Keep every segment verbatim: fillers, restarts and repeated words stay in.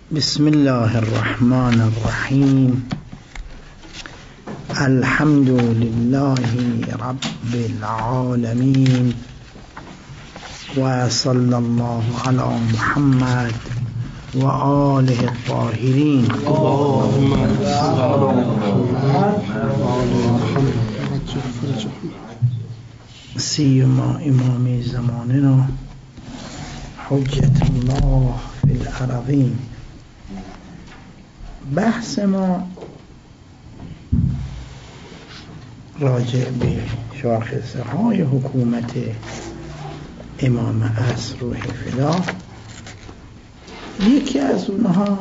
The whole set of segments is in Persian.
بسم الله الرحمن الرحيم. الحمد لله رب العالمين، وصلى الله على محمد وآله الطاهرين. اللهم صل على سيما امام زماننا حجة الله في الأرضين. بحث ما راجع به شاخصه های حکومت امام عصر روح فدا. یکی از اونها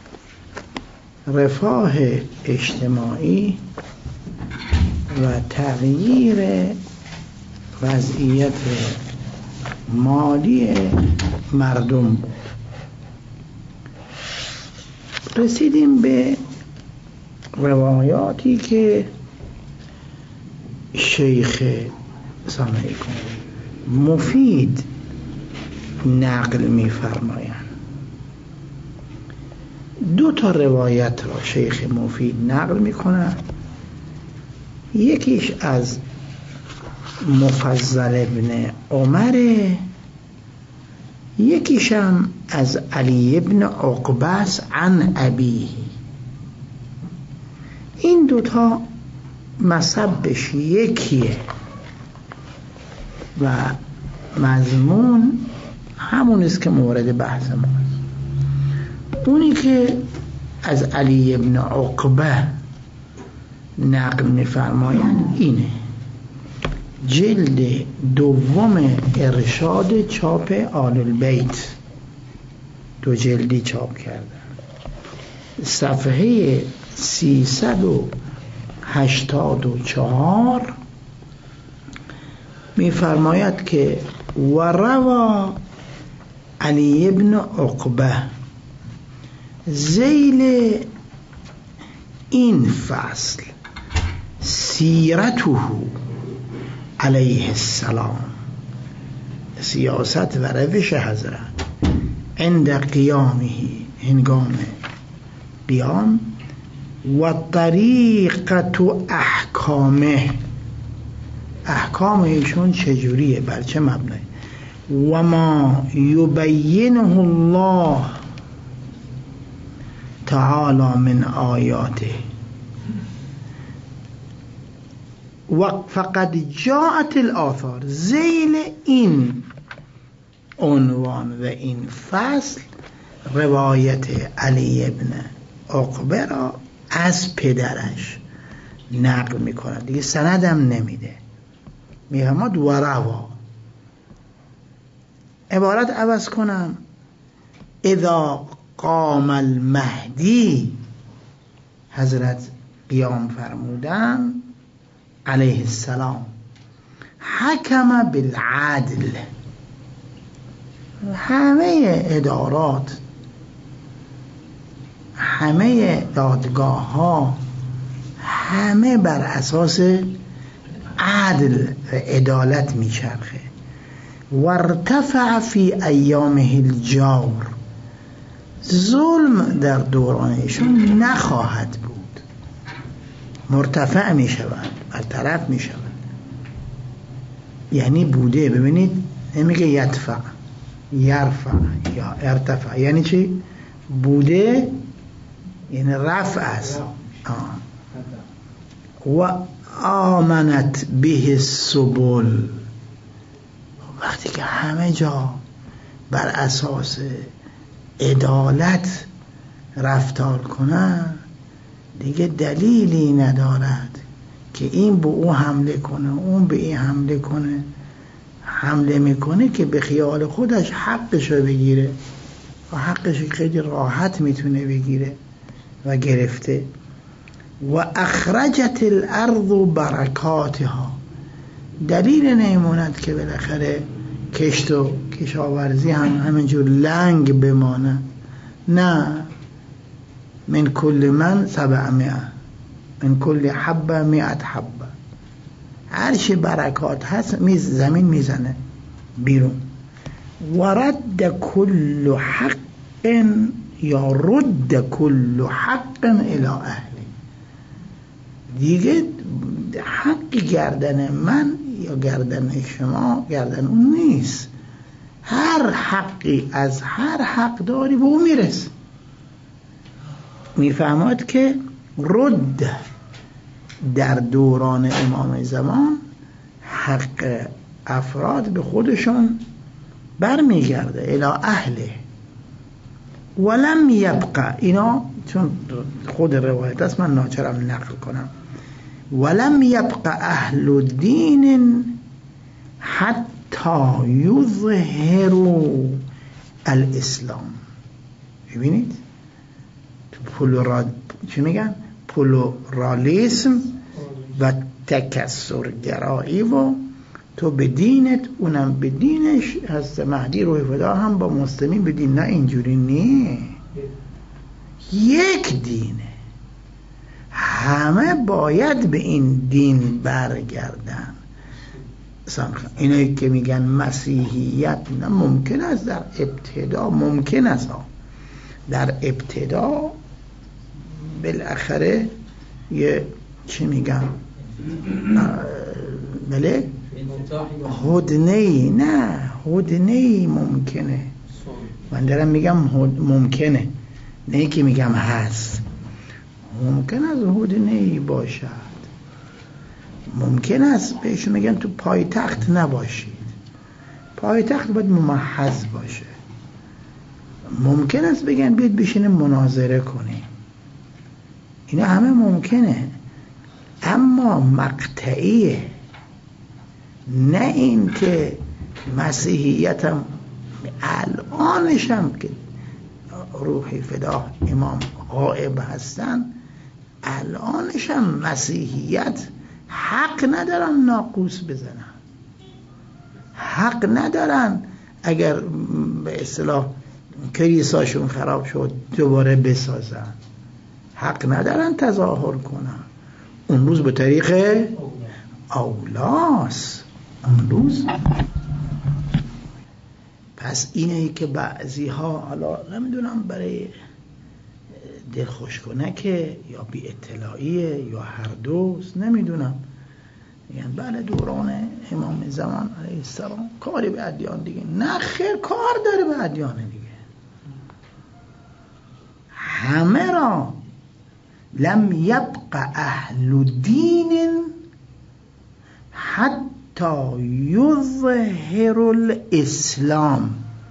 رفاه اجتماعی و تغییر وضعیت مالی مردم. رسیدیم به روایاتی که شیخ سامعی مفید نقل می فرمایند. دو تا روایت را شیخ مفید نقل می کنند. یکیش از مفضل ابن عمر، یکیشم از علی ابن عقبه عن ابی. این دوتا مصبش یکیه و مضمون همون است که مورد بحث ما. اونی که از علی ابن عقبه نقل می‌فرمایند اینه: جلد دوم ارشاد چاپ آل البیت، دو جلدی چاپ کردن، صفحه سیصد و هشتاد و چهار می‌فرماید که و روا علی ابن عقبه ذیل این فصل سیرته علیه السلام، سیاست و روش حضرت عند قیامه، هنگام قیام، و طریقت احکامه، احکام ایشون چجوریه، بر چه مبنای، و ما یبینه الله تعالی من آیاته، و فقد جاءت الآثار. ذیل این عنوان و این فصل روایت علی ابن عقبه را از پدرش نقل میکنه، دیگه سندم نمیده، میفرماد و روا. عبارت عوض کنم: اذا قام المهدی، حضرت قیام فرمودن علیه السلام، حکم بالعدل، همه ادارات، همه دادگاه ها، همه بر اساس عدل و عدالت میچرخه. وارتفع فی ایامه الجور، ظلم در دورانشون نخواهد بود، مرتفع می شود، برطرف می شود. یعنی بوده، ببینید نمیگه یدفع، یرفع یا ارتفع، یعنی چی؟ بوده یعنی رفع است. و آمنت به السبل، وقتی که همه جا بر اساس عدالت رفتار کنن، دیگه دلیلی ندارد که این به او حمله کنه، اون به این حمله کنه. حمله میکنه که به خیال خودش حقش رو بگیره و حقش خیلی راحت میتونه بگیره و گرفته. و اخرجت الارض برکاتها، دلیل نمیموند که بالاخره کشت و کشاورزی هم همینجور لنگ بمانه. نه، من کل من سبعمائه، من کل حبه مئت حبه، هر چی برکات هست میز زمین میزنه بیرون. ورد کل حق یا رد کل حق الی اهلی، دیگه حق گردن من یا گردن شما گردن اون نیست، هر حقی از هر حق داری به اون میرس. میفهمد که رد در دوران امام زمان حق افراد به خودشون برمیگرده الی اهله. ولم یبقى، اینا چون خود روایت است من ناچارم نقل کنم، ولم یبقى اهل الدین حتی یظهروا الاسلام. ببینید تو پلورال چی میگن؟ پلورالیسم و تکثر گرایی و تو به دینت اونم به دینش. حضرت مهدی روح فدا هم با مسلمین به دین، نه اینجوری نه، یک دینه، همه باید به این دین برگردن. اینایی که میگن مسیحیت، نه ممکن است در ابتدا، ممکن است در ابتدا بالاخره یه چی میگن بله هدنهی، نه هدنهی ممکنه، من دارم میگم ممکنه، نه که میگم هست، ممکن است هدنهی باشد، ممکن است بهشون میگن تو پایتخت نباشید، پایتخت باید ممحض باشه، ممکن است بگن بیاد بشینه مناظره کنی، اینا همه ممکنه، اما مقطعیه، نه این که مسیحیتم الانشم که روح فدا امام غائب هستن، الانشم مسیحیت حق ندارن ناقوس بزنن، حق ندارن اگر به اصطلاح کلیساشون خراب شد دوباره بسازن، حق ندارن تظاهر کنن، اون روز به طریق اولاست، اون روز. پس اینه که بعضی ها حالا نمیدونم برای دلخوش کنکه یا بی اطلاعیه یا هر دوست، نمیدونم، یعنی بله دوران امام زمان علیه السلام کاری به ادیان دیگه، نه خیر کار داره به ادیان دیگه، همه را. لم یبق اهل دین حتی یظهر الاسلام.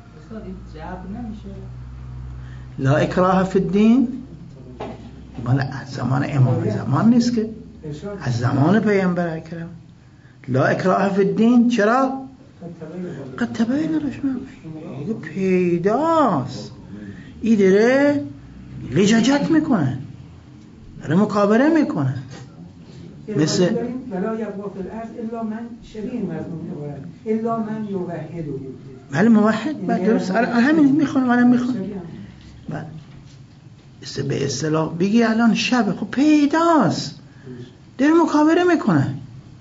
لا اکراه فی الدین، مال از زمان امام زمان نیست که، از زمان پیامبر اکرم. لا اکراه فی الدین، چرا؟ قد تبین الرشد، این پیداست، این داره لجاجت میکنه، داره مکابره میکنه، مثل ولا یبقى فی الارض الا من شبیه مضمون عبارت الا من یوحد. بله موحد، بله درست، همین میخونم الان میخونم، بله به اصطلاح بگی الان شب، خب پیداست داره مکابره میکنه.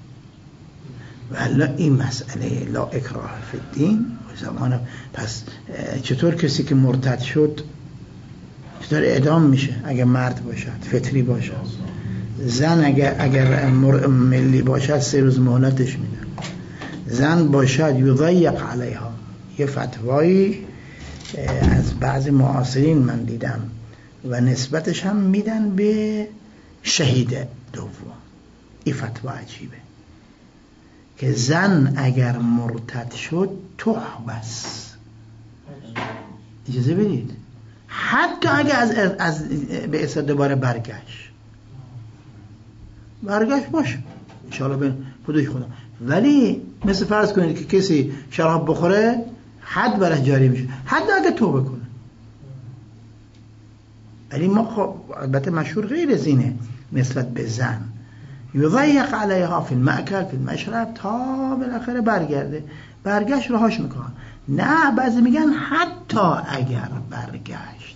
ولی این مسئله لا اکراه فی الدین زمان، پس چطور کسی که مرتد شد چطور اعدام میشه؟ اگر مرد باشد فطری باشد، زن اگر اگر ملی باشد سه روز مهلتش میدن، زن باشد یضیق علیها. یه فتوایی از بعضی معاصرین من دیدم و نسبتش هم میدن به شهید دوم. این فتوا عجیبه که زن اگر مرتد شد تحبس، اجازه بدید، حتی اگر از, از به اصلا دوباره برگشت برگشت باشه انشاءالله به خودش خدا، ولی مثل فرض کنید که کسی شراب بخوره حد برش جاری میشه، حد اگه توبه کنه. ولی ما خب البته مشهور غیر از اینه نسبت به زن، یضیق علیها فی المأکل فی المشرب تا بالاخره برگرده، برگشت رهاش میکنن. نه بعضی میگن حتی اگر برگشت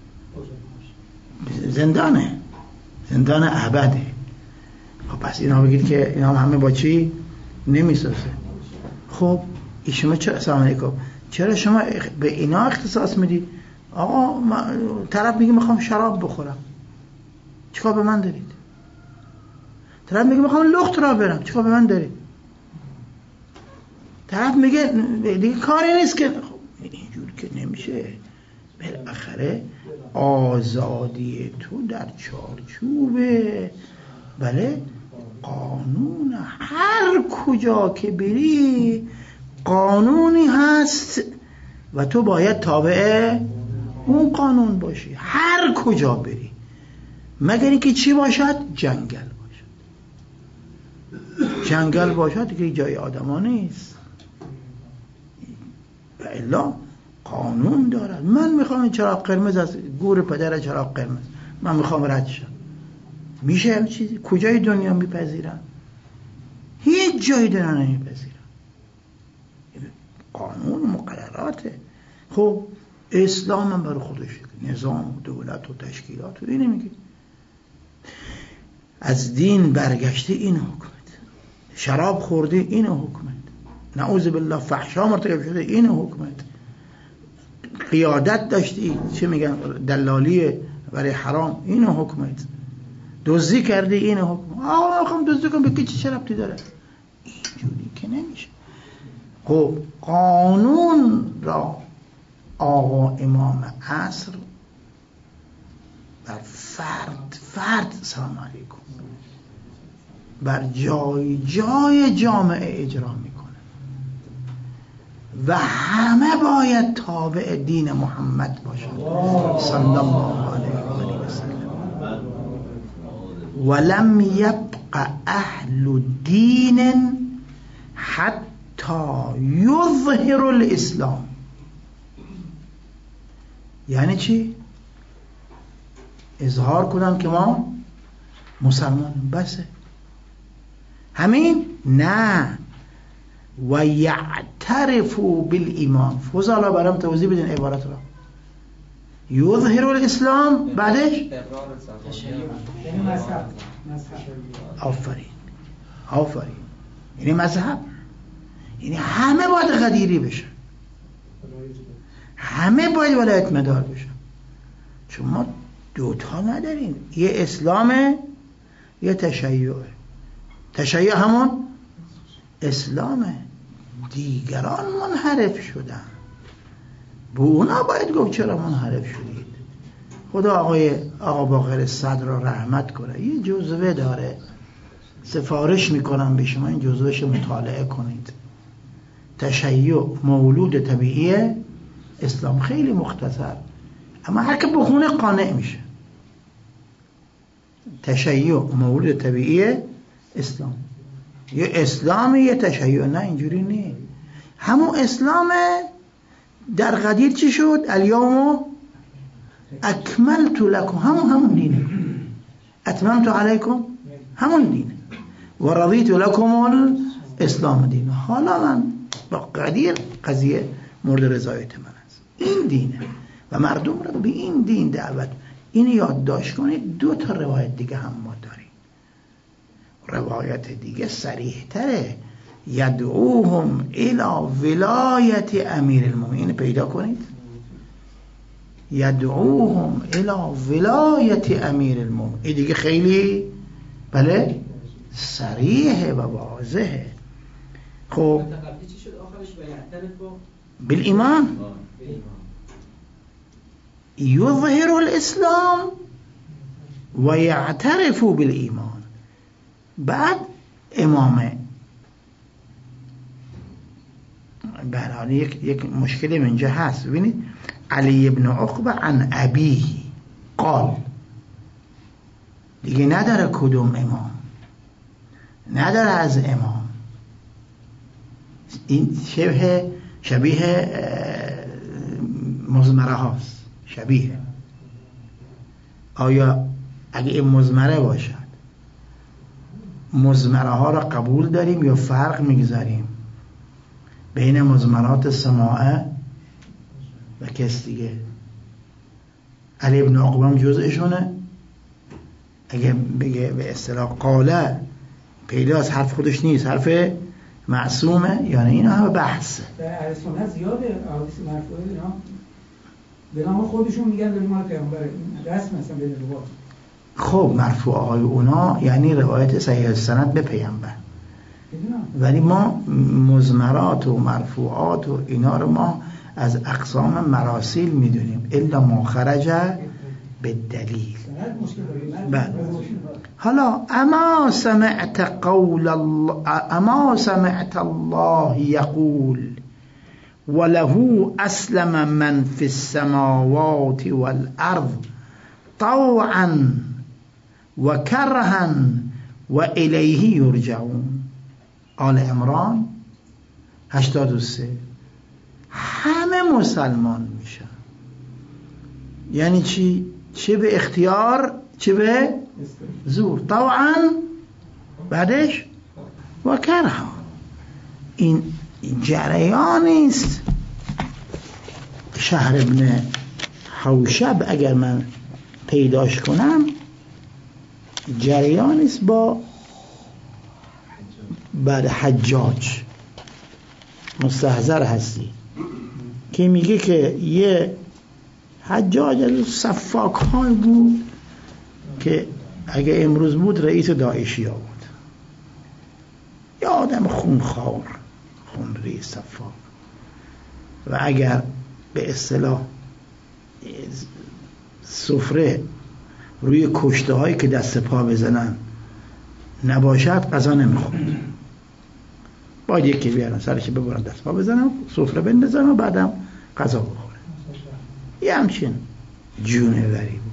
زندانه، زندان ابده. خب پس اینا بگید که اینا همه با چی نمیسازه. خب شما چرا سلام علیکم چرا شما به اینا اختصاص میدید؟ آقا من... طرف میگه میخوام شراب بخورم، چیکار به من دارید؟ طرف میگه میخوام لخت را برم، چیکار به من دارید؟ طرف میگه دیگه کاری نیست که خب اینجور که نمیشه. بالاخره آزادی تو در چارچوب بله قانون، هر کجا که بری قانونی هست و تو باید تابع اون قانون باشی، هر کجا بری، مگر اینکه چی باشد؟ جنگل باشد. جنگل باشد که جای آدما نیست و الا قانون دارد. من میخوام چراغ قرمز از گور پدر چراغ قرمز من میخوام رد شم، میشه همین چیزی؟ کجای دنیا میپذیرن؟ هیچ جایی دنیا نمیپذیرن. قانون و مقرراته. خب اسلام هم برای خودش نظام و دولت و تشکیلات و اینه میگه از دین برگشته این حکمت، شراب خورده این حکمت، نعوذ بالله فحشا مرتکب شده این حکمت، قیادت داشتی چه میگن دلالی برای حرام این حکمت، دزدی کرده این حکم. آقا میخوام دزدی کنم، به کی چه ربطی داره؟ اینجوری که نمیشه. خب قانون را آقا امام عصر بر فرد فرد سلام علیکم بر جای جای جامعه اجرا میکنه و همه باید تابع دین محمد باشند صلی الله علیه و آله و سلم. ولم یبق اهل دین حتی یظهر الاسلام. یعنی چی؟ اظهار کنن که ما مسلمان، بسه همین؟ نه، و یعترفوا بالایمان. فضلا برام توضیح بدین عبارت را. یظهر الاسلام بعدش آفرین آفرین یعنی مذهب، یعنی همه باید قدیری بشن، همه باید ولایت مدار بشن. چون ما دوتا نداریم، یه اسلامه یه تشیعه. تشیع همون اسلامه، دیگران منحرف شدن، به اونا باید گفت چرا منحرف شدید. خدا آقای آقا باقر صدر را رحمت کنه، یه جزوه داره، سفارش میکنم به شما این جزوهش مطالعه کنید. تشیع مولود طبیعی اسلام، خیلی مختصر اما هر که بخونه قانع میشه. تشیع مولود طبیعی اسلام، یه اسلامی یه تشیع، نه اینجوری نیست. همون اسلامه در قدیر چی شد؟ الیوم اکملت لکم، همون همون دینه، اتممت علیکم همون دینه، و رضیت لکم الاسلام دین. حالا من با قدیر قضیه مورد رضایت من است، این دینه و مردم رو به این دین دعوت. این یادداشت کنید. دو تا روایت دیگه هم ما داریم، روایت دیگه صریح تره، یدعوهم الی ولایت امیر المؤمنین. پیدا کنید، یدعوهم الی ولایت امیر المؤمنین. این دیگه خیلی بله صریحه و واضحه. خب بالایمان یظهر الاسلام و یعترف بالایمان. بعد امامه برای یک یک مشکلی منجا هست. ببینید علی ابن عقبه عن ابیه قال، دیگه نداره کدوم امام، نداره از امام. این شبیه شبیه مزمره هاست، شبیه. آیا اگه این مزمره باشد مزمره ها را قبول داریم یا فرق میگذاریم بین مزمرات سماعه و کس دیگه؟ علی ابن عقبه هم جزءشونه. اگه بگه به اصطلاح قاله پیداست، حرف خودش نیست، حرف معصومه، یعنی اینا همه بحثه. در اهل سنت زیاده احادیث مرفوعه اینا به نام خودشون میگن داریم مال پیامبر، رسم مثلا به روایت. خب مرفوعهای اونا یعنی روایت صحیح السند به پیامبر، ولی ما مزمرات و مرفوعات و اینا رو ما از اقسام مراسیل میدونیم الا ما خرج به دلیل. بله. حالا اما سمعت قول الله اما سمعت الله يقول وله اسلم من في السماوات والارض طوعا وكرها واليه يرجعون. آل عمران هشتاد و سه. همه مسلمان میشن. یعنی چی؟ چه به اختیار چه به زور. طوعا بعدش و کرها. این جریانی است. شهر ابن حوشب اگر من پیداش کنم جریانی است با بعد حجاج مستحضر هستی که میگه که یه حجاج از صفاک های بود که اگه امروز بود رئیس داعشی ها بود، یه آدم خونخوار خونری صفاک، و اگر به اصطلاح سفره روی کشته هایی که دست پا بزنن نباشد غذا نمیخورد، باید یکی بیارن سرش ببرن دست پا بزنن سفره بندازن و بعدم غذا بخوره. یه همچین جونوری بود.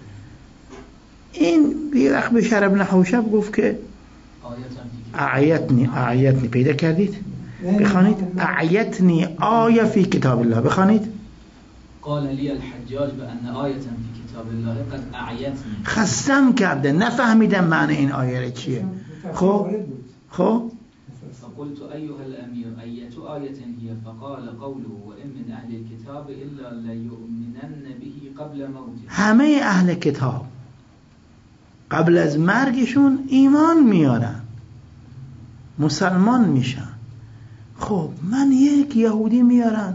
این یه وقت به شهر ابن حوشب گفت که اعیتنی اعیتنی پیدا کردید؟ بخوانید اعیتنی آیه فی کتاب الله. بخوانید قال لی الحجاج بأن آیه فی کتاب الله قد اعیتنی. خستم کرده، نفهمیدم معنی این آیه چیه. خب خب فقلت أيها الأمير أية آية هي؟ فقال قوله وإن من أهل الكتاب إلا ليؤمنن به قبل موته. همه اهل کتاب قبل از مرگشون ایمان میارن، مسلمان میشن. خب من یک یهودی میارن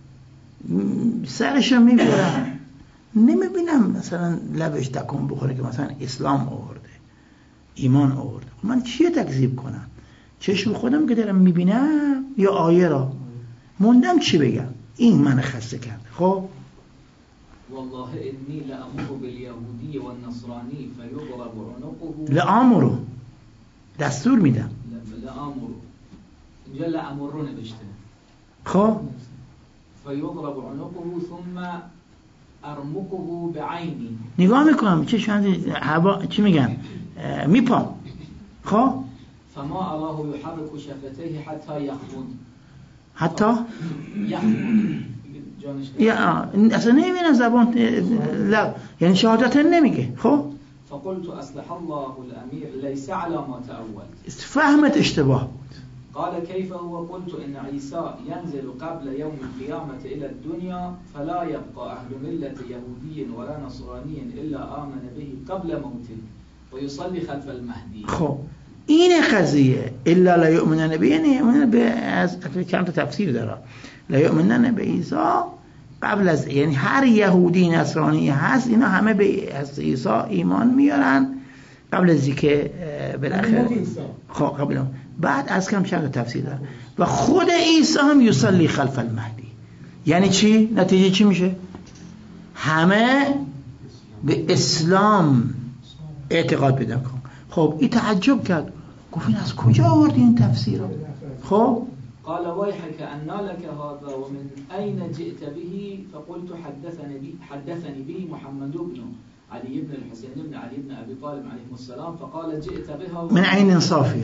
سرشو میبرن، نمیبینم مثلا لبش تکون بخوره که مثلا اسلام آورده ایمان آورده. من چیه تکذیب کنم؟ چشم خودم که دارم میبینم یا آیه را موندم چی بگم؟ این من خسته کرد. خب والله انی لأمر بالیهودی و النصرانی فیضرب عنقه. لأمر دستور میدم. لأمر اینجا لأمر نوشته. خب فیضرب عنقه ثم ارمقه بعینی. نگاه میکنم چه شانزی هوا چی میگن میپام. خب فما الله يحرك شفتيه حتى يخمد. حتی يخمد یا اصلا نمیبینم زبان لا یعنی شهادت نمیگه. خب فقلت اصلح الله الامير ليس على ما تأول. فهمت اشتباه بود. قال كيف هو؟ قلت ان عيسى ينزل قبل يوم القيامة الى الدنيا فلا يبقى اهل ملة يهودي ولا نصراني الا آمن به قبل موته ويصلي خلف المهدي. خب این قضیه الا لا یؤمنن به یعنی یؤمنن به از چند تا تفسیر داره. لا یؤمنن به عیسی قبل از، یعنی هر یهودی نصرانی هست اینا همه به عیسی ایمان میارن قبل از اینکه بالاخره خب قبل بعد از کم چند تا تفسیر داره. و خود عیسی هم یصلی خلف المهدی. یعنی چی؟ نتیجه چی میشه؟ همه به اسلام اعتقاد پیدا کن. خب این تعجب کرد، گفت این از کجا آوردی این تفسیر رو؟ خب قال ويحك أن لك هذا ومن أين جئت به؟ فقلت حدثني به حدثني به محمد بن علي بن الحسين بن علي بن أبي طالب عليه السلام فقال جئت بها من عين صافية.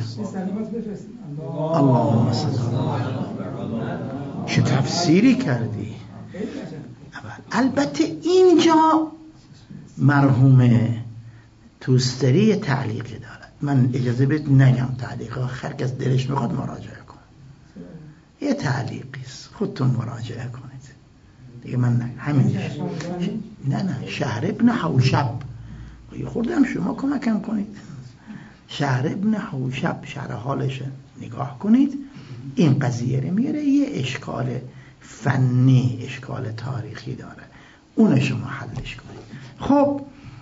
اللهم صل چه تفسیری کردی؟ البته اینجا مرحوم توستری تعلیقی دارد. من اجازه بهت نگم تعلیق، هر کس دلش میخواد مراجعه کن. یه تعلیقی است، خودتون مراجعه کنید دیگه. من نه همین نه نه شهر ابن حوشب یه خوردم شما کمکم کنید. شهر ابن حوشب شهر حالش نگاه کنید. این قضیه رو میاره یه اشکال فنی اشکال تاریخی داره. اون شما حلش کنید. خب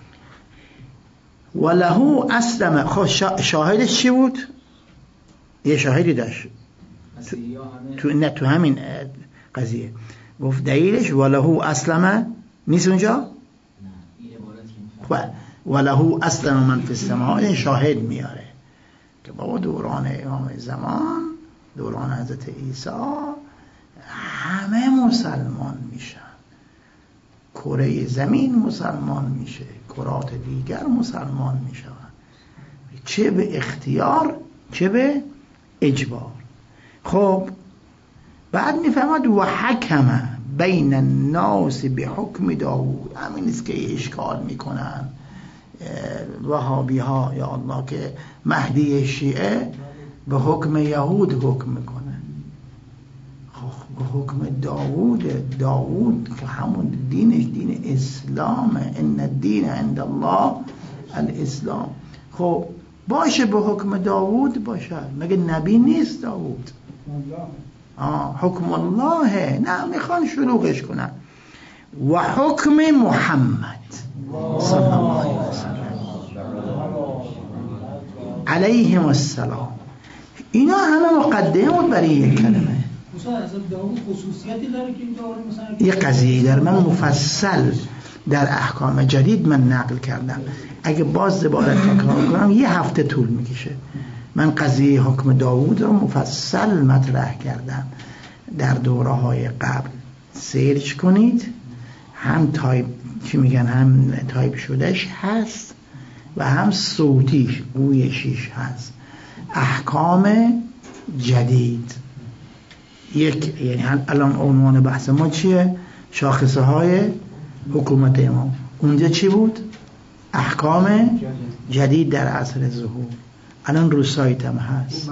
ولهو اسلم. خب شاهدش چی بود؟ یه شاهدی داشت تو, تو نه تو همین قضیه گفت دلیلش ولهو اسلم نیست اونجا؟ ولهو اسلم من فی السماء، شاهد میاره که بابا دوران امام زمان، دوران حضرت عیسی، همه مسلمان میشن، کره زمین مسلمان میشه، کرات دیگر مسلمان میشن، چه به اختیار چه به اجبار. خب بعد میفهمد و حکم بین الناس به حکم داوود. همین است که اشکال میکنن وهابی ها یا الله که مهدی شیعه به حکم یهود حکم میکنه. خب به حکم داوود، داوود که همون دینش دین اسلامه، ان الدین عند الله الاسلام. خب باشه به حکم داوود باشه، مگه نبی نیست داوود؟ آه حکم الله. نه میخوان شلوغش کنن. و حکم محمد صلی الله علیه وسلم علیهم السلام. اینا همه مقدمه بود برای یک کلمه. مثلا از داوود خصوصیتی داره که این داره مثلا یه قضیه داره، من مفصل در احکام جدید من نقل کردم، اگه باز دوباره تکرار کنم یه هفته طول میکشه. من قضیه حکم داوود رو مفصل مطرح کردم در دوره های قبل، سرچ کنید، هم تایپ چی میگن هم تایپ شدهش هست و هم صوتیش گویشیش هست. احکام جدید یک، یعنی الان عنوان بحث ما چیه؟ شاخصه های حکومت امام. اونجا چی بود؟ احکام جدید در عصر ظهور. الان رو سایت هم هست،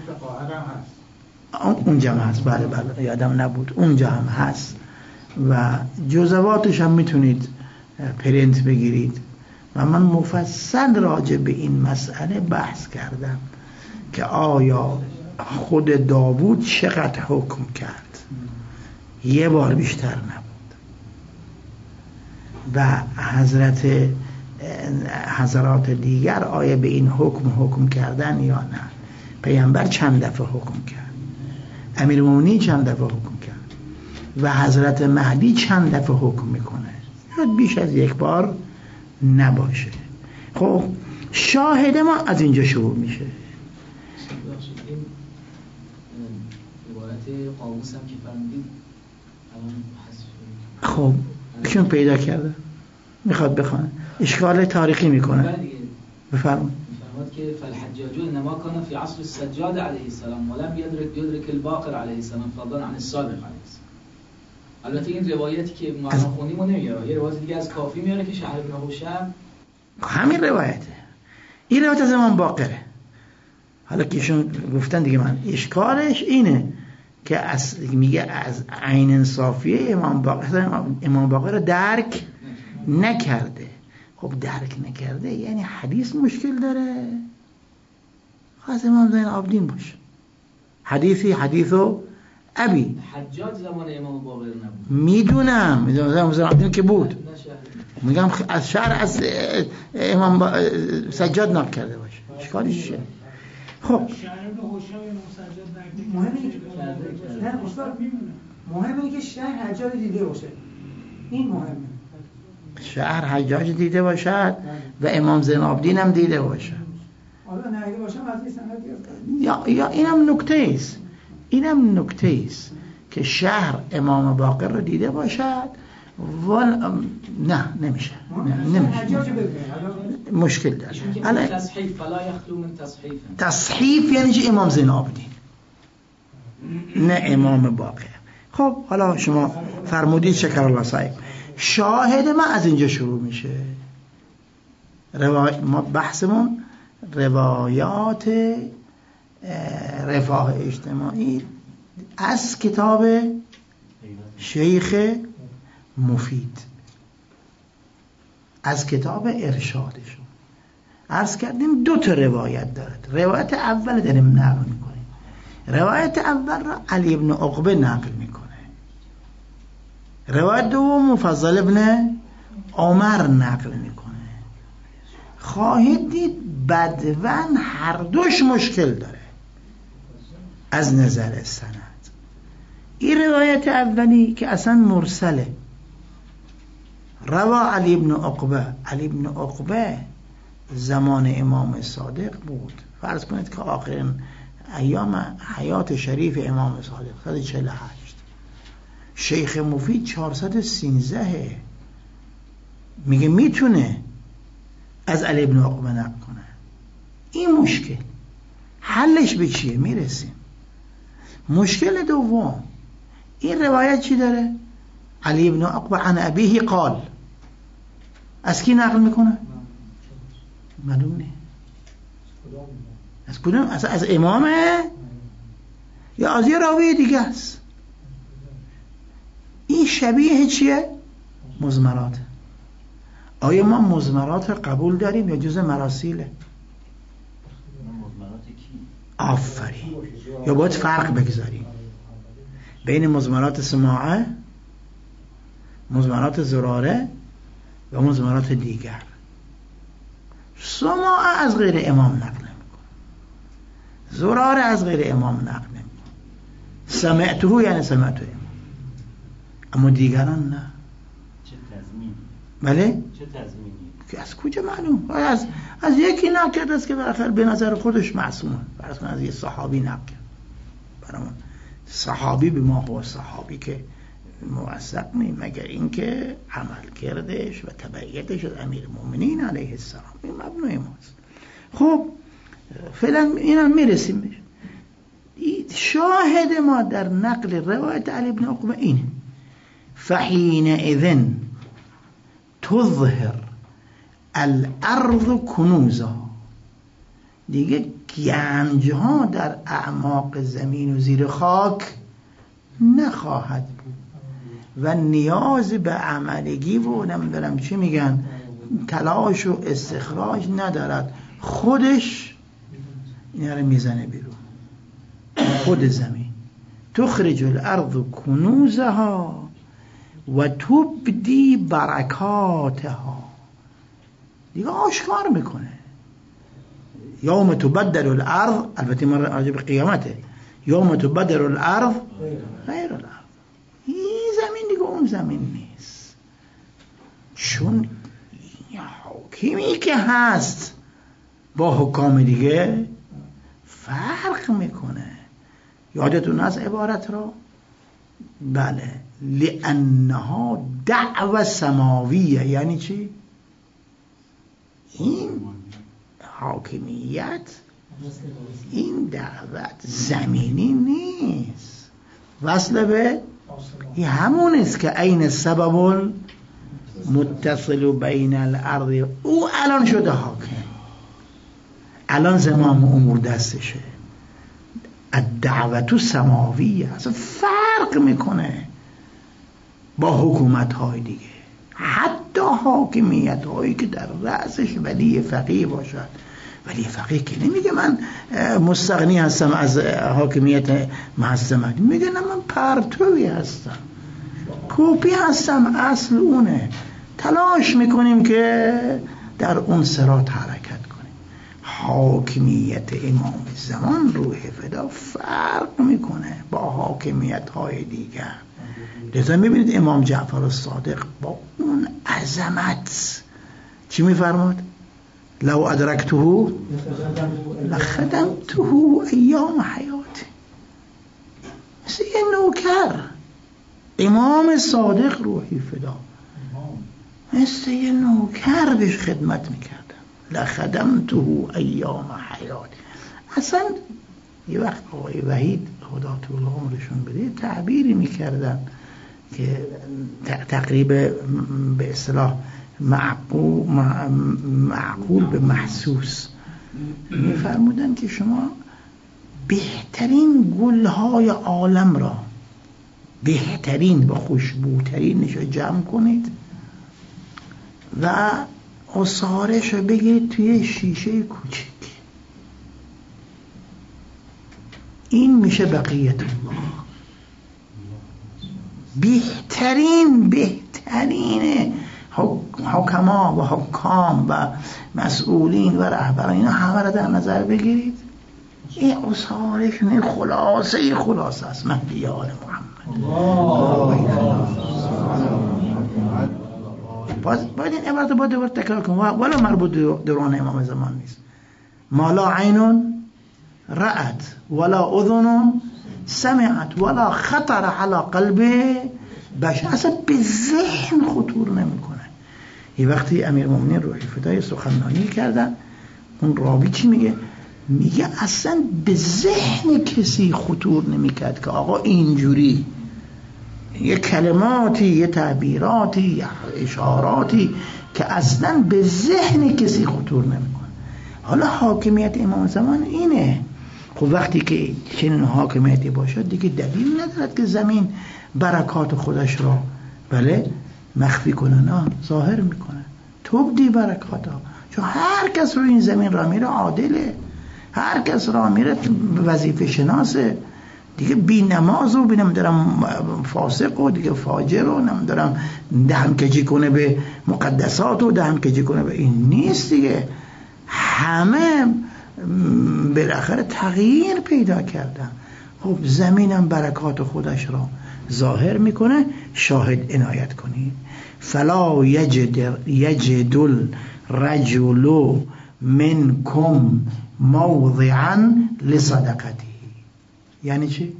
اونجا هم هست. بله بله یادم نبود، اونجا هم هست و جزواتش هم میتونید پرینت بگیرید و من مفصل راجع به این مسئله بحث کردم که آیا خود داوود چقدر حکم کرد. یه بار بیشتر نبود. و حضرت حضرات دیگر آیا به این حکم حکم کردن یا نه؟ پیامبر چند دفعه حکم کرد، امیرالمومنین چند دفعه حکم کرد و حضرت مهدی چند دفعه حکم میکنه. شاید بیش از یک بار نباشه. خب شاهد ما از اینجا شروع میشه. قاموس هم که فرمودید خب ایشون پیدا کرده میخواد بخونه، اشکال تاریخی میکنه. بفرمایید. فرمود که فالحجاج انما كان في عصر السجاد علیه السلام ولم يدرك يدرك الباقر علیه السلام فضلا عن الصادق علیه السلام. البته این روایتی که ما خوندیم نمیاره، یه روایت دیگه از کافی میاره که شهر بن هوشم همین روایته. این روایت از امام باقره. حالا که ایشون گفتن دیگه، من اشکالش اینه که از میگه از عین انصافیه امام باقر، امام باقر رو درک نکرده. خب درک نکرده یعنی حدیث مشکل داره. خواست امام زین العابدین باشه، حدیثی حدیثو ابی. حجاج زمان امام باقر نبود. میدونم میدونم امام زین العابدین که بود، میگم از شهر از امام با... سجاد نقل کرده باشه. اشکالش چیه؟ خب مهم اینه که شهر حجاج دیده باشه. این مهمه، شهر حجاج دیده باشد و امام زین العابدین هم دیده باشد. حالا نه دیده باشم از این سند یا یا اینم نکته است. اینم نکته است که شهر امام باقر رو دیده باشد ول... نه نمیشه. نه نمیشه. مشکل داره. الان تصحیف فلا یخلو من تصحیف. تصحیف یعنی چه؟ امام زین العابدین نه امام باقر. خب حالا شما فرمودید شکر الله صاحب. شاهد ما از اینجا شروع میشه. روای... ما بحثمون روایات رفاه اجتماعی از کتاب شیخ مفید، از کتاب ارشادشون. عرض کردیم دو تا روایت دارد. روایت اول داریم نقل میکنیم. روایت اول را علی ابن عقبه نقل میکنه. روایت دوم مفضل ابن عمر نقل میکنه. خواهید دید بدون هر دوش مشکل داره از نظر سند. این روایت اولی که اصلا مرسله، روا علی ابن عقبه. علی ابن عقبه زمان امام صادق بود، فرض کنید که آخرین ایام حیات شریف امام صادق صد و چهل و هشت. شیخ مفید چهارصد و سیزده میگه میتونه از علی ابن عقبه نقل کنه. این مشکل حلش به چیه؟ میرسیم. مشکل دوم، این روایت چی داره؟ علی ابن عقبه عن ابیه قال. از کی نقل میکنه؟ معلوم نیست از کدوم، از, از امامه یا از یه راوی دیگه است. این شبیه چیه؟ مزمرات. آیا ما مزمرات قبول داریم یا جزء مراسیله؟ آفرین. یا باید فرق بگذاریم بین مزمرات سماعه، مزمرات زراره و مزمرات دیگر. سماعه از غیر امام نقل نمی‌کنه، زراره از غیر امام نقل نمی‌کنه. سمعته یعنی سمعته امام، اما دیگران نه. چه تضمین؟ بله؟ چه تضمینی؟ که از کجا معلوم؟ از از یکی نقل کرده است که بالاخره به نظر خودش معصومه. فرض کن از یه صحابی نقل کرد. برامون صحابی به ما هو صحابی که موثق نیم مگر اینکه عمل کردش و تبعیتش از امیر المؤمنین علیه السلام. این مبنای ماست. خب فعلا اینا میرسیم بهش. شاهد ما در نقل روایت علی بن عقبه اینه: فحینئذ تظهر الارض کنوزا. دیگه گنج ها در اعماق زمین و زیر خاک نخواهد بود و نیاز به عملگی و نمیدونم چی میگن تلاش و استخراج ندارد. خودش اینا رو میزنه بیرون. خود زمین تخرج الارض کنوزها و تبدی برکاتها. دیگه آشکار میکنه. یوم تبدل الارض، البته ما راجع به قیامته، یوم تبدل الارض غیر الارض. این زمین دیگه اون زمین نیست، چون حاکمی که هست با حکام دیگه فرق میکنه. یادتون از عبارت را؟ بله، لانها دعوه سماویه. یعنی چی؟ این حاکمیت، این دعوت زمینی نیست، وصل به این همون است که این سبب متصل بین الارض. او الان شده حاکم، الان زمام امور دستشه. الدعوت سماویه، اصلا فرق میکنه با حکومت های دیگه. حتی حاکمیت هایی که در رأسش ولی فقیه باشد. ولی فقیه که نمیگه من مستغنی هستم از حاکمیت محسمت، میگه نه من پرتوی هستم، کپی هستم، اصل اونه. تلاش میکنیم که در اون صراط حرکت کنیم. حاکمیت امام زمان روح فدا فرق میکنه با حاکمیت های دیگر. لذا میبینید امام جعفر الصادق با اون عظمت چی میفرماد؟ لو ادرکته لخدمته ایام حیاتی. مثل یه نوکر، امام صادق روحی فدا، مثل یه نوکر بهش خدمت میکردم. لخدمته ایام حیاتی. اصلا یه وقت آقای وحید خدا طول عمرشون بده تعبیری میکردن که تقریب به اصطلاح معقول, معقول به محسوس. میفرمودن که شما بهترین گلهای عالم را، بهترین و خوشبوترینش رو جمع کنید و عصارش رو بگیرید توی شیشه کوچک. این میشه بقیت الله. بهترین بهترین حکما و حکام و مسئولین و رهبران اینا همه را در نظر بگیرید. این اصالش نه خلاصه خلاصه است مهدی آل محمد. باید این عبارت با دوباره تکرار کنم ولی مربوط دوران امام زمان نیست. ما لا عین رأت ولا اذن سمعت ولا خطر على قلب بشر، اصلا به ذهن خطور نمیکنه. یه وقتی امیرالمومنین روحی فدای سخنرانی کردن، اون راوی چی میگه؟ میگه اصلا به ذهن کسی خطور نمیکرد که آقا اینجوری یه کلماتی یه تعبیراتی یه اشاراتی که اصلا به ذهن کسی خطور نمیکنه. حالا حاکمیت امام زمان اینه. خب وقتی که چنین حاکمیتی باشد دیگه دلیل ندارد که زمین برکات خودش را بله مخفی کنه، نه ظاهر میکنه. تبدی برکات ها، چون هر کس رو این زمین را میره عادله، هر کس را میره وظیفه شناسه دیگه، بی نماز و بی نمیدارم فاسق و دیگه فاجر و نمیدارم دهم کجی کنه به مقدسات و دهم کجی کنه به این نیست دیگه. همه بالاخره تغییر پیدا کردن. خب زمینم برکات خودش را ظاهر میکنه. شاهد عنایت کنید فلا یجد یجد الرجل منکم موضعا لصدقته. یعنی چی؟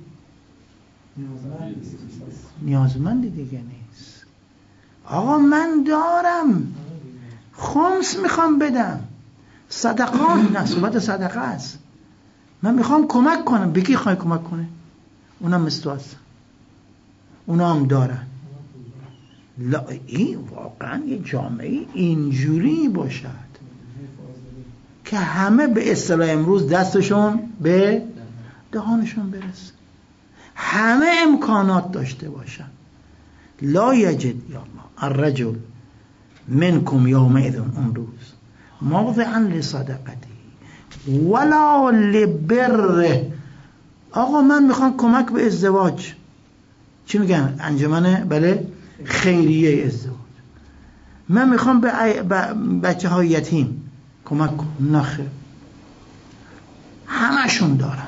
نیازمندی دیگه نیست. آقا من دارم خمس میخوام بدم، صدقان نه، صحبت صدقه است. من میخوام کمک کنم. به کی خواهی کمک کنه؟ اونم مثل تو هست، اونا هم دارن. لا این واقعا یه جامعه اینجوری باشد که همه به اصطلاح امروز دستشون به دهانشون برسه، همه امکانات داشته باشن. لا یجد یا الله الرجل منکم یومئذ، اون روز موضعا لصدقتی ولا لبره. آقا من میخوام کمک به ازدواج، چی میگن؟ انجمن بله خیریه ازدواج. من میخوام به بچه های یتیم کمک کنم، نخیر. همشون دارن.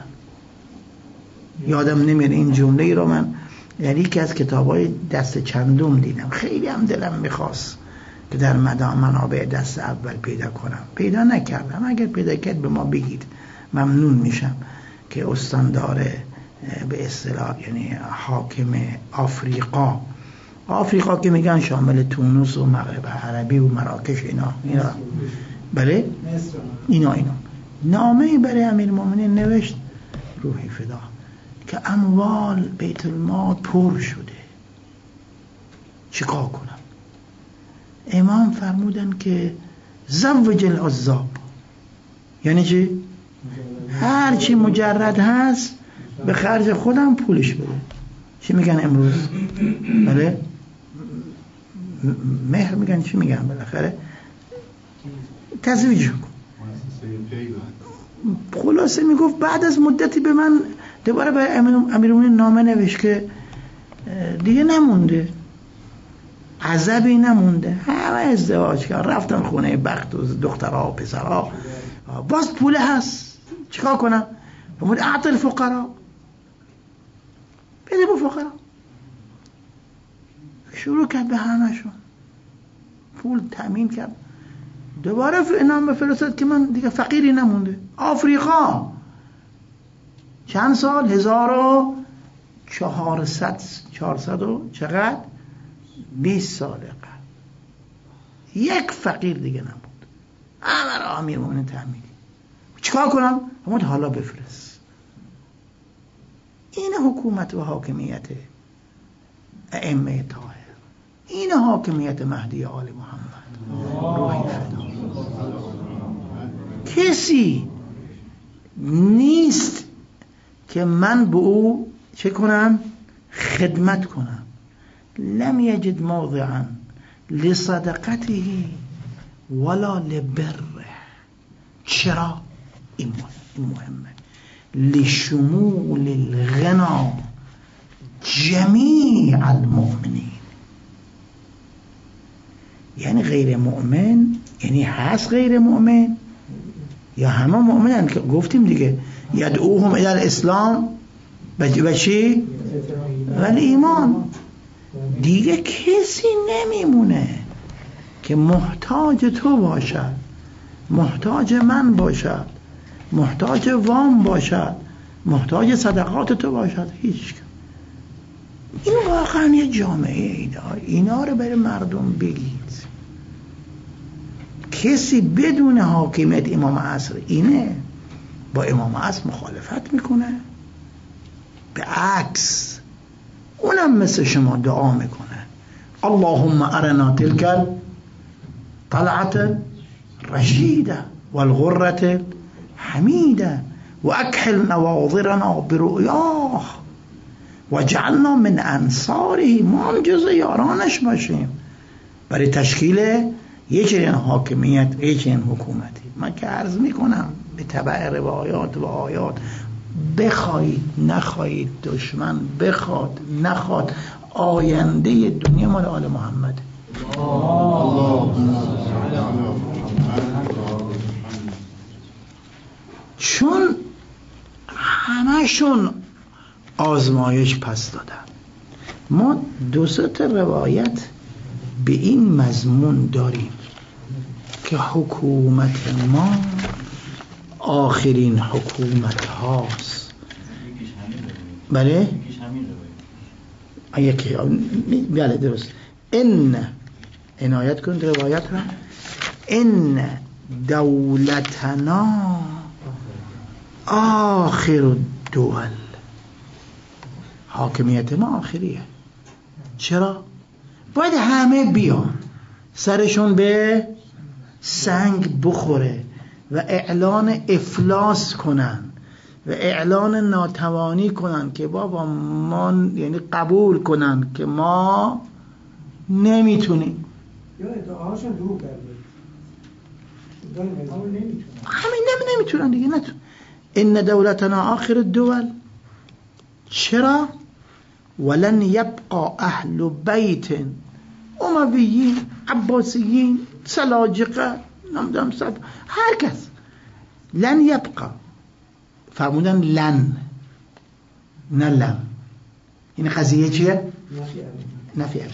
یادم نمیره این جمله ای رو من یعنی که از کتابای دست چندم دیدم، خیلی هم دلم میخواست که در منابع دست اول پیدا کنم، پیدا نکردم. اگر پیدا کرد به ما بگید، ممنون میشم. که استاندار به اصطلاح یعنی حاکم آفریقا، آفریقا که میگن شامل تونس و مغرب عربی و مراکش اینا اینا بله اینا اینا نامه‌ای برای امیرالمومنین نوشت روحی فدا که اموال بیت المال پر شده، چیکار کنم؟ امام فرمودن که زوج العزاب. یعنی چی؟ هر چی مجرد هست به خرج خودم پولش بده. چی میگن امروز؟ بله مهر میگن، چی میگن بالاخره؟ تزویج کن. خلاصه میگفت بعد از مدتی به من دوباره به امیرالمومنین نامه نوشت که دیگه نمونده، عذبی نمونده، همه ازدواج کرد، رفتن خونه بخت و دخترها و پسرها، باز پول هست، چیکار کنم؟ فرمود اعطی الفقرا، بده به فقرا. شروع کرد به همشون پول تامین کرد. دوباره نامه فرستاد که من دیگه فقیری نمونده. آفریقا چند سال؟ هزار و چهارصد چهارصد و چقدر؟ بیست سال قبل یک فقیر دیگه نبود. همه را امیرالمومنین تأمین. چیکار کنم؟ همون حالا بفرست. این حکومت و حاکمیت ائمه طاهر، این حاکمیت مهدی آل محمد روحی فدا. کسی نیست که من به او چه کنم؟ خدمت کنم. لم یجد موضعا لصدقته ولا لبره. چرا؟ این مهمه. لشمول الغنا جمیع المؤمنین. یعنی غیر مؤمن یعنی هست غیر مؤمن یا همه مؤمنن که گفتیم دیگه یدعوهم الی الاسلام و چی؟ و ایمان. دیگه کسی نمیمونه که محتاج تو باشد، محتاج من باشد، محتاج وام باشد، محتاج صدقات تو باشد. هیچ. این واقعا یه جامعه ایده. اینا رو برای مردم بگید. کسی بدون حاکمیت امام عصر اینه با امام عصر مخالفت میکنه، به عکس اونم مثل شما دعا میکنه اللهم ارنا تلك طلعت رشیده والغرة حمیده و اکحل نواظرنا برؤیاه و جعلنا من انصاره. ما هم جز یارانش باشیم برای تشکیل یه چنین حاکمیت، یه چنین حکومتی. من که عرض میکنم به تبع روایات و آیات، بخواید نخواهید، دشمن بخواد نخواد، آینده دنیا مال آل محمد. چون همشون آزمایش پس دادن. ما دو سه تا روایت به این مضمون داریم که حکومت ما آخرین حکومت هاست. بله؟ یکی بله درست. ان عنایت کن روایت را. ان دولتنا آخر الدول. حاکمیت ما آخریه. چرا؟ باید همه بیان سرشون به سنگ بخوره و اعلان افلاس کنن و اعلان ناتوانی کنن که بابا ما، یعنی قبول کنن که ما نمیتونیم. یا ادعاهاشون دروغ کرده، همین نمیتونن دیگه. نتون. ان دولتنا آخر الدول. چرا؟ ولن یبقى اهل بیت امویین، عباسیین، سلاجقه، نمیدونم سب، هر کس. لن یبقى فرمودن لن نه لم. این قضیه چیه؟ نفی ابدیه.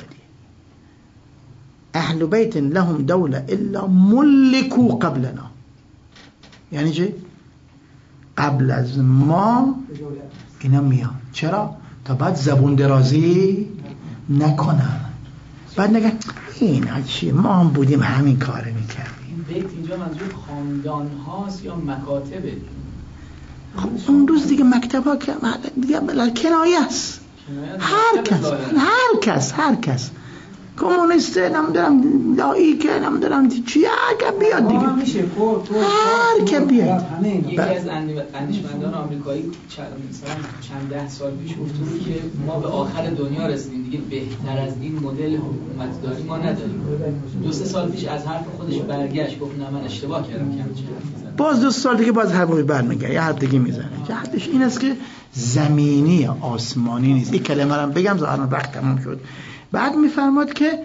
اهل بیت لهم دوله الا ملکو قبلنا. یعنی چی؟ قبل از ما اینا میان. چرا؟ تا بعد زبون درازی نکنن، بعد نگن اینا چی، ما هم بودیم همین کاره میکردیم. بیت اینجا منظور خاندان هاست یا مکاتبه؟ خب اون روز دیگه مکتب ها که دیگه کنایه است. هر کس هر کس هر کس کمونیسته نمیدونم دایی که نمیدونم چی اگه بیاد دیگه هر که بیاد. یکی از اندیشمندان آمریکایی مثلا چند ده سال پیش گفت که ما به آخر دنیا رسیدیم دیگه، بهتر از این مدل حکومتداری ما نداریم. دو سه سال پیش از حرف خودش برگشت، گفت نه من اشتباه کردم. باز دو سال دیگه باز حرفی برمیگرده، یه حرف دیگه میزنه. جهتش این است که زمینی آسمانی نیست. این کلمه رو بگم ظاهرا وقت تمام شد. بعد میفرماد که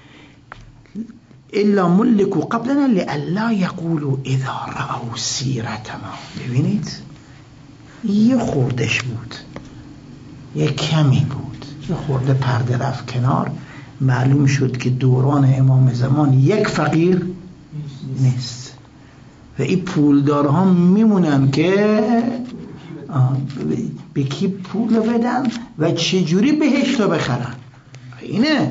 الا ملکو قبلنا لئلا یقولوا اذا رأوا سیرتنا. ببینید یه خوردش بود، یه کمی بود، یه خورده پرده رفت کنار، معلوم شد که دوران امام زمان یک فقیر نیست و این پولدارها میمونن که به کی پول بدن و چجوری بهشت رو بخرن. اینه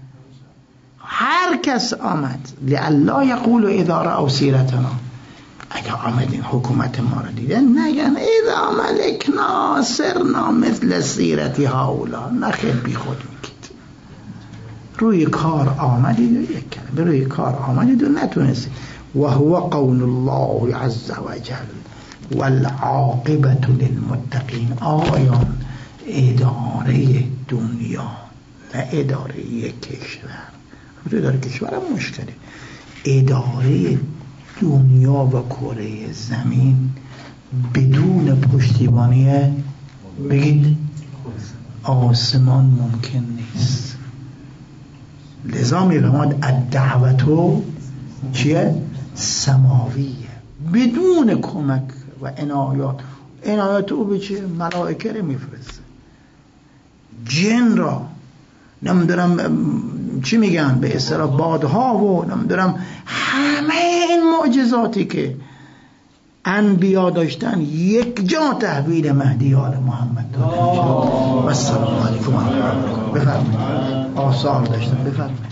هر کس آمد لئلا یقول اذا رأوا سیرتنا، اگه آمدین حکومت ما رو دیدن نگن اذا ملکنا سرنا مثل سیرتی هاولا. نخیر بی خود میگید. روی کار آمدید و یک کلمه روی کار آمدید و نتونستید. و هو قول الله عز وجل والعاقبة للمتقین. آیان اداره دنیا نه اداره یک کشور. اداره کشور هم مشکله. اداره دنیا و کره زمین بدون پشتیبانی بگید آسمان ممکن نیست. لذا میفهمد الدعوتو چیه؟ سماویه، بدون کمک و عنایات. عنایات او به چیه؟ ملائکه رو میفرسته، جن را، نمیدونم چی میگن به اصطلاح بادها و نمیدونم همه این معجزاتی که انبیا داشتن یک جا تحویل مهدی آل محمد دادن. و السلام علیکم و رحمت الله. بفرمایید. آثار داشتن. بفرمایید.